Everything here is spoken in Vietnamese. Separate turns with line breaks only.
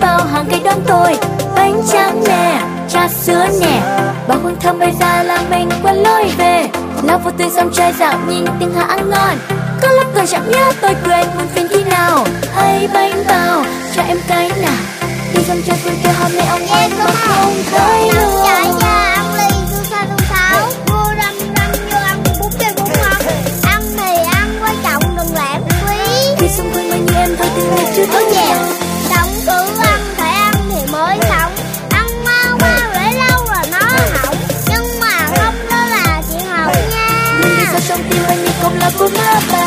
bao hàng cây đón tôi. Bánh tráng nè, trà sữa nè, bao hương thơm bay ra làm mình quên lối về. Lao vô tươi dòng trai dạo nhìn tiếng hát ăn ngon. Có lúc còn chẳng nhớ tôi quên muôn phiền khi nào. Hay bánh bao cho em cái nào, đi dòng chơi cuốn kêu hôm nay ông em mà không thấy luôn.
Ăn ly tôi xa tôi tháo, vô răm răm vô ăn bún kêu bún ngon. Ăn thì ăn quan trọng đừng lãng phí.
Khi xung quanh bao nhiêu em thôi từ ngày chưa thấy nhà.
Sống cứ ăn phải ăn thì mới sống. Ăn mau mau để lâu rồi nó hỏng. Nhưng mà không đó là chuyện hỏng nha.
Mình đi sao trong tim anh đi không là cũng ngỡ